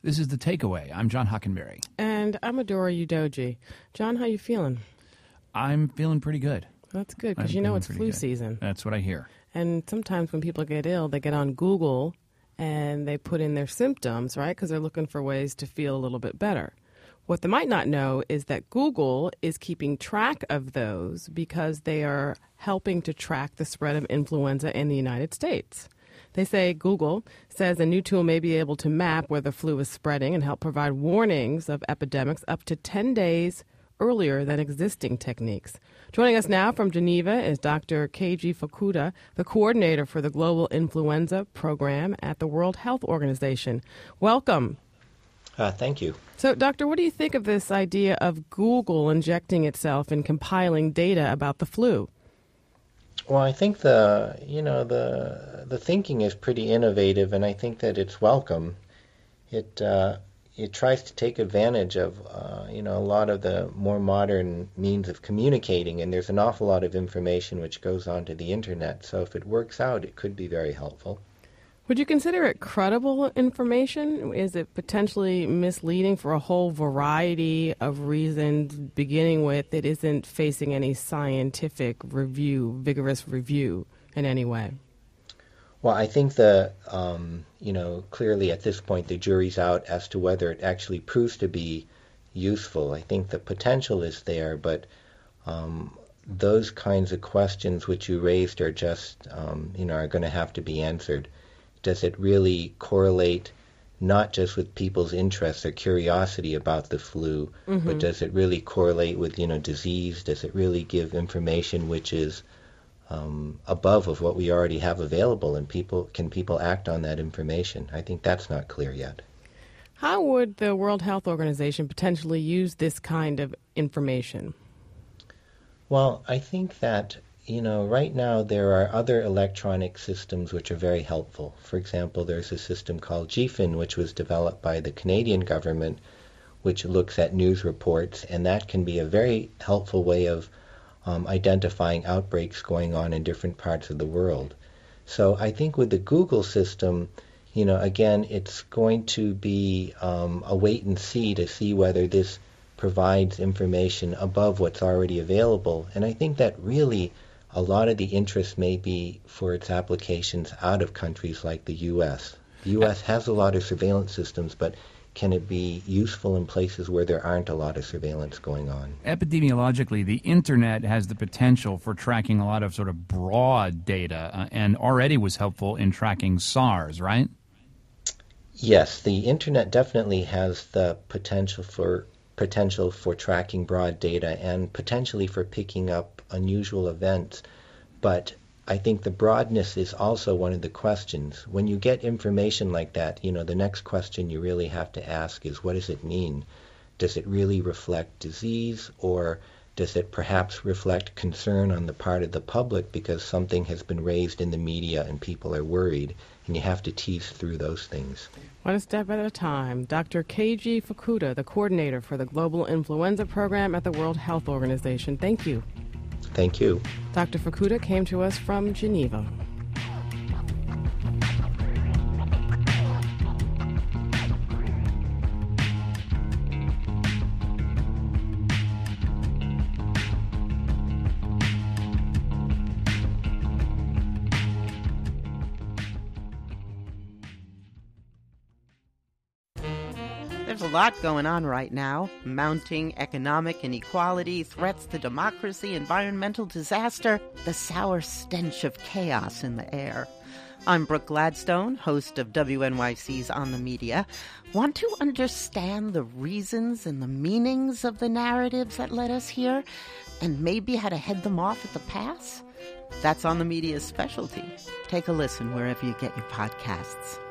This is The Takeaway. I'm John Hockenberry. And I'm Adora Udoji. John, how you feeling? I'm feeling pretty good. That's good, because you know it's flu season. That's what I hear. And sometimes when people get ill, they get on Google and they put in their symptoms, right? Because they're looking for ways to feel a little bit better. What they might not know is that Google is keeping track of those because they are helping to track the spread of influenza in the United States. They say Google says a new tool may be able to map where the flu is spreading and help provide warnings of epidemics up to 10 days earlier than existing techniques. Joining us now from Geneva is Dr. Keiji Fukuda, the coordinator for the Global Influenza Program at the World Health Organization. Welcome. Thank you. So, Doctor, what do you think of this idea of Google injecting itself in compiling data about the flu? Well, I think the thinking is pretty innovative, and I think that it's welcome. It tries to take advantage of a lot of the more modern means of communicating, and there's an awful lot of information which goes onto the internet. So if it works out, it could be very helpful. Would you consider it credible information? Is it potentially misleading for a whole variety of reasons, beginning with it isn't facing any scientific review, vigorous review in any way? Well, I think clearly at this point the jury's out as to whether it actually proves to be useful. I think the potential is there, but those kinds of questions which you raised are just, are going to have to be answered. Does it really correlate not just with people's interests or curiosity about the flu, but does it really correlate with, disease? Does it really give information which is above of what we already have available, and can people act on that information? I think that's not clear yet. How would the World Health Organization potentially use this kind of information? Well, I think that right now there are other electronic systems which are very helpful. For example, there's a system called GFIN, which was developed by the Canadian government, which looks at news reports, and that can be a very helpful way of identifying outbreaks going on in different parts of the world. So I think with the Google system, again, it's going to be a wait and see to see whether this provides information above what's already available. And I think that really a lot of the interest may be for its applications out of countries like the U.S. The U.S. has a lot of surveillance systems, but can it be useful in places where there aren't a lot of surveillance going on? Epidemiologically, the Internet has the potential for tracking a lot of sort of broad data and already was helpful in tracking SARS, right? Yes, the Internet definitely has the potential for tracking broad data and potentially for picking up unusual events. But I think the broadness is also one of the questions. When you get information like that, the next question you really have to ask is, what does it mean? Does it really reflect disease, or does it perhaps reflect concern on the part of the public because something has been raised in the media and people are worried? And you have to tease through those things. One step at a time. Dr. Keiji Fukuda, the coordinator for the Global Influenza Program at the World Health Organization. Thank you. Thank you. Dr. Fukuda came to us from Geneva. There's a lot going on right now. Mounting economic inequality, threats to democracy, environmental disaster, the sour stench of chaos in the air. I'm Brooke Gladstone, host of WNYC's On the Media. Want to understand the reasons and the meanings of the narratives that led us here, and maybe how to head them off at the pass? That's On the Media's specialty. Take a listen wherever you get your podcasts.